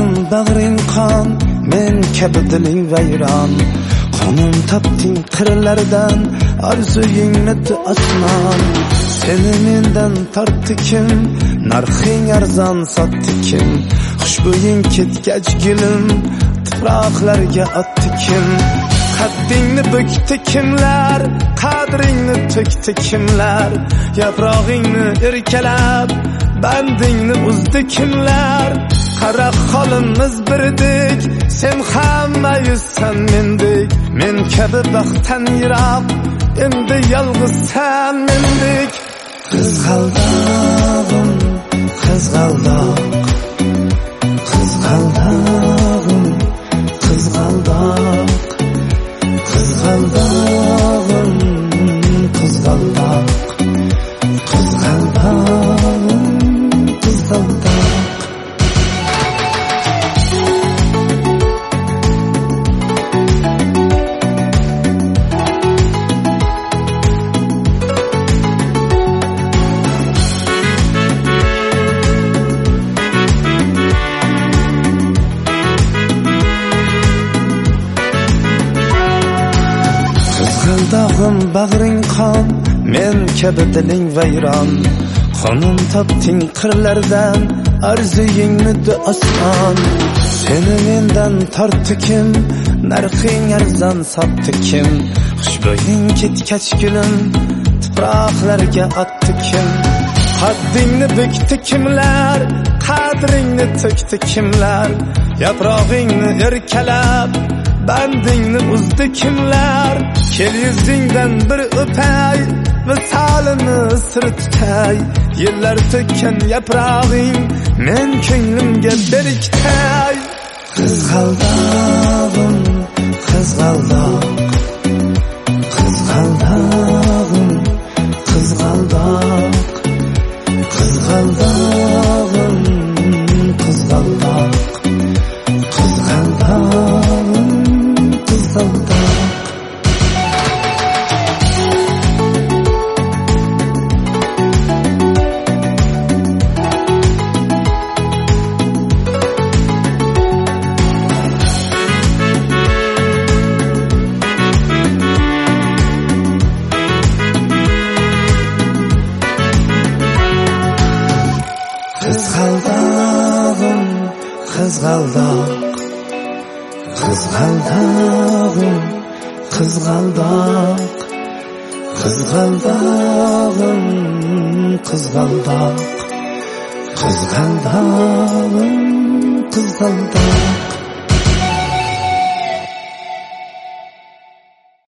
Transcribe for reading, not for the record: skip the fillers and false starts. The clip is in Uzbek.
Qizg'aldag'im bag'ring qon, men kabi diling vayron. Qonun topding qirlardan, orzuyingni osmon. Seni mendan tortdi kim, narxing arzon sotdi kim. Xushbo'ying ketgach gulim, tuproqlarga otdi kim. Qaddingni bo'kdi kimlar, qadringni to'kdi kimlar. Yaprog'ingni erkalab, bandingni uzdi kimlar. Qara holimiz birdek, sen hammaysan mendek. Men kabi baxtdan yiroq, endi yolg'iz sen mendek. Qizg'aldag'im, qizg'aldoq, qizg'aldag'im, qizg'aldoq, qizg'aldag'im, qizg'aldoq, qizg'aldag'im, qizg'aldoq. Qizg'aldag'im bag'ring qon, men kabi diling vayron. Qonun topding qirlardan, orzuyingni osmon. Seni mendan tortdi kim, narxing arzon sotdi kim. Xushbo'ying ketgach gulim, tuproqlarga otdi kim. Qaddingni bo'kdi kimlar, qadringni to'kdi kimlar. Yaprog'ingni erkalab, bandingni uzdi kimlar. Kel yuzingdan bir o'pay, misolini sir tutay. Yillar to'kkan yaprog'ing, men ko'nglimga berktay. Qizg'aldag'im, qizg'aldoq, qizg'aldag'im, qizg'aldoq, qizg'aldag'im, qizg'aldoq, qizg'aldag'im, qizg'aldoq. Qizg'aldag'im, qizg'aldoq, qizg'aldag'im, qizg'aldoq, qizg'aldag'im, qizg'aldoq, qizg'aldag'im, qizg'aldoq.